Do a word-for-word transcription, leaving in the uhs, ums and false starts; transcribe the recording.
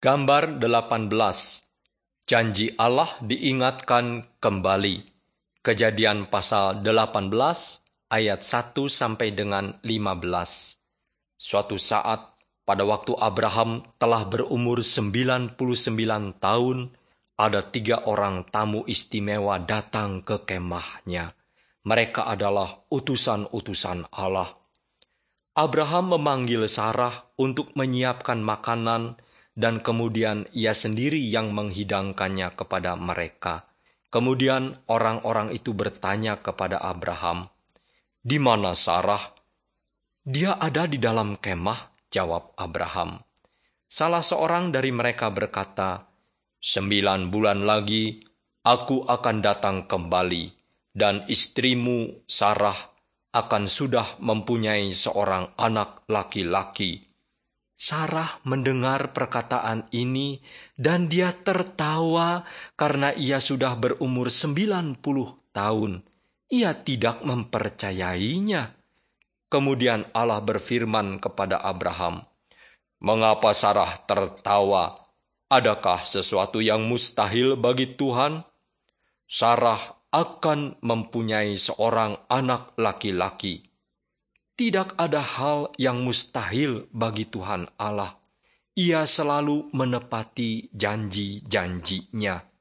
Gambar delapan belas. Janji Allah diingatkan kembali. Kejadian pasal delapan belas ayat satu sampai dengan lima belas. Suatu saat pada waktu Abraham telah berumur sembilan puluh sembilan tahun, ada tiga orang tamu istimewa datang ke kemahnya. Mereka adalah utusan-utusan Allah. Abraham memanggil Sarah untuk menyiapkan makanan, dan kemudian ia sendiri yang menghidangkannya kepada mereka. Kemudian orang-orang itu bertanya kepada Abraham, "Di mana Sarah?" "Dia ada di dalam kemah," jawab Abraham. Salah seorang dari mereka berkata, "Sembilan bulan lagi aku akan datang kembali, dan istrimu Sarah akan sudah mempunyai seorang anak laki-laki." Sarah mendengar perkataan ini dan dia tertawa karena ia sudah berumur sembilan puluh tahun. Ia tidak mempercayainya. Kemudian Allah berfirman kepada Abraham, "Mengapa Sarah tertawa? Adakah sesuatu yang mustahil bagi Tuhan? Sarah akan mempunyai seorang anak laki-laki." Tidak ada hal yang mustahil bagi Tuhan Allah. Ia selalu menepati janji-janjinya.